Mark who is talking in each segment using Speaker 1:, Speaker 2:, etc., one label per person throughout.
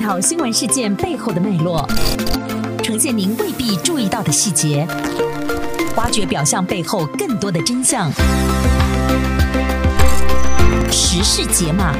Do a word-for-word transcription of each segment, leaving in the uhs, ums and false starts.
Speaker 1: 讨新闻事件背后的脉络，呈现您未必注意到的细节，挖掘表象背后更多的真相。时事解码。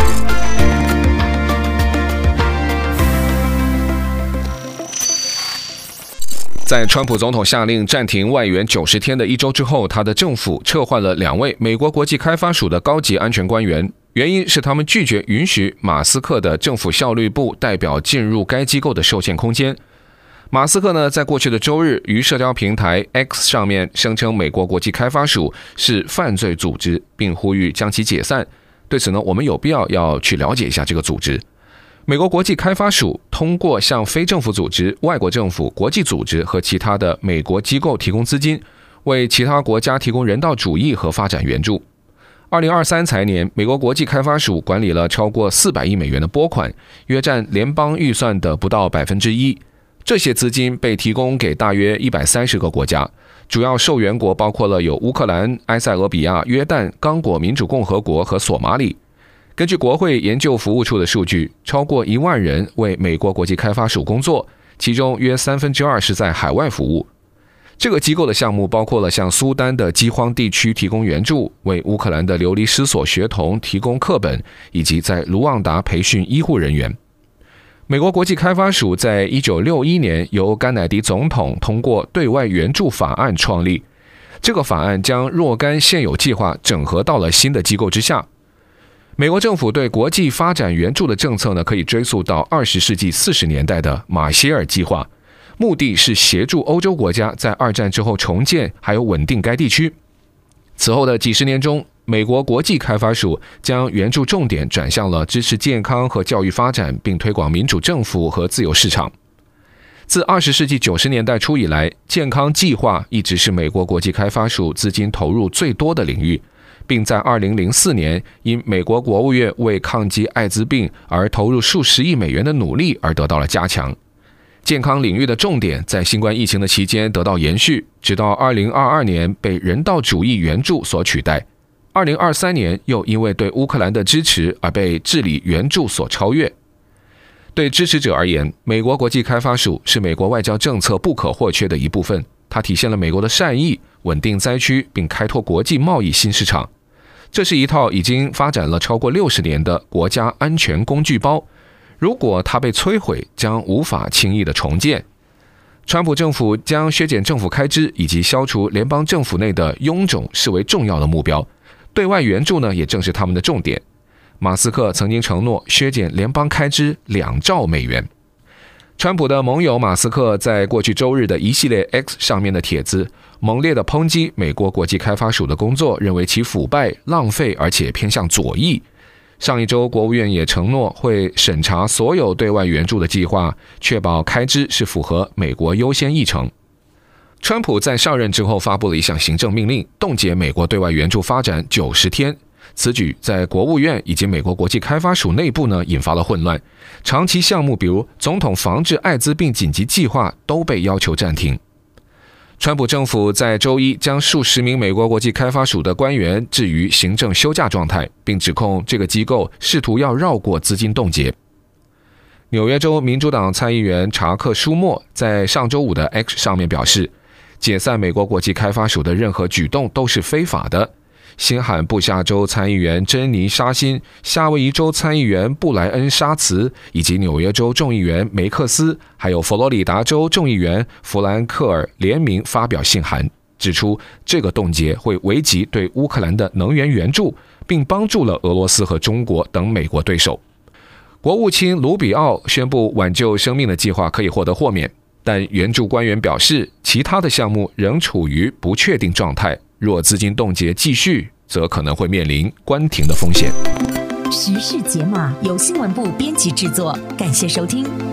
Speaker 2: 在川普总统下令暂停外援九十天的一周之后，他的政府撤换了两位美国国际开发署的高级安全官员，原因是他们拒绝允许马斯克的政府效率部代表进入该机构的受限空间。马斯克呢，在过去的周日于社交平台 X 上面声称美国国际开发署是犯罪组织，并呼吁将其解散。对此呢，我们有必要要去了解一下这个组织。美国国际开发署通过向非政府组织、外国政府、国际组织和其他的美国机构提供资金，为其他国家提供人道主义和发展援助。二零二三财年，美国国际开发署管理了超过四百亿美元的拨款，约占联邦预算的不到百分之一。这些资金被提供给大约一百三十个国家，主要受援国包括了有乌克兰、埃塞俄比亚、约旦、刚果民主共和国和索马里。根据国会研究服务处的数据，超过一万人为美国国际开发署工作，其中约三分之二是在海外服务。这个机构的项目包括了向苏丹的饥荒地区提供援助，为乌克兰的流离失所学童提供课本，以及在卢旺达培训医护人员。美国国际开发署在一九六一年由甘乃迪总统通过对外援助法案创立，这个法案将若干现有计划整合到了新的机构之下。美国政府对国际发展援助的政策呢，可以追溯到二十世纪四十年代的马歇尔计划，目的是协助欧洲国家在二战之后重建还有稳定该地区。此后的几十年中，美国国际开发署将援助重点转向了支持健康和教育发展，并推广民主政府和自由市场。自二十世纪九十年代初以来，健康计划一直是美国国际开发署资金投入最多的领域，并在二零零四年因美国国务院为抗击艾滋病而投入数十亿美元的努力而得到了加强。健康领域的重点在新冠疫情的期间得到延续，直到二零二二年被人道主义援助所取代。二零二三年又因为对乌克兰的支持而被治理援助所超越。对支持者而言，美国国际开发署是美国外交政策不可或缺的一部分，它体现了美国的善意，稳定灾区并开拓国际贸易新市场。这是一套已经发展了超过六十年的国家安全工具包，如果它被摧毁，将无法轻易的重建。川普政府将削减政府开支以及消除联邦政府内的臃肿视为重要的目标，对外援助呢，也正是他们的重点。马斯克曾经承诺削减联邦开支两兆美元。川普的盟友马斯克在过去周日的一系列 X 上面的帖子，猛烈地抨击美国国际开发署的工作，认为其腐败、浪费，而且偏向左翼。上一周，国务院也承诺会审查所有对外援助的计划，确保开支是符合美国优先议程。川普在上任之后发布了一项行政命令，冻结美国对外援助发展九十天。此举在国务院以及美国国际开发署内部呢引发了混乱，长期项目比如总统防治艾滋病紧急计划都被要求暂停。川普政府在周一将数十名美国国际开发署的官员置于行政休假状态，并指控这个机构试图要绕过资金冻结。纽约州民主党参议员查克·舒默在上周五的 X 上面表示，解散美国国际开发署的任何举动都是非法的。新罕布夏州参议员珍妮·沙辛、夏威夷州参议员布莱恩·沙茨以及纽约州众议员梅克斯，还有佛罗里达州众议员弗兰克尔联名发表信函，指出这个冻结会危及对乌克兰的能源援助，并帮助了俄罗斯和中国等美国对手。国务卿卢比奥宣布挽救生命的计划可以获得豁免，但援助官员表示，其他的项目仍处于不确定状态，若资金冻结继续，则可能会面临关停的风险。
Speaker 1: 时事解码由新闻部编辑制作，感谢收听。